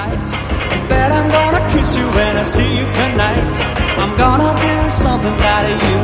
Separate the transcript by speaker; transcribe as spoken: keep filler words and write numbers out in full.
Speaker 1: right. Bet I'm gonna kiss you when I see you tonight. I'm gonna do something that you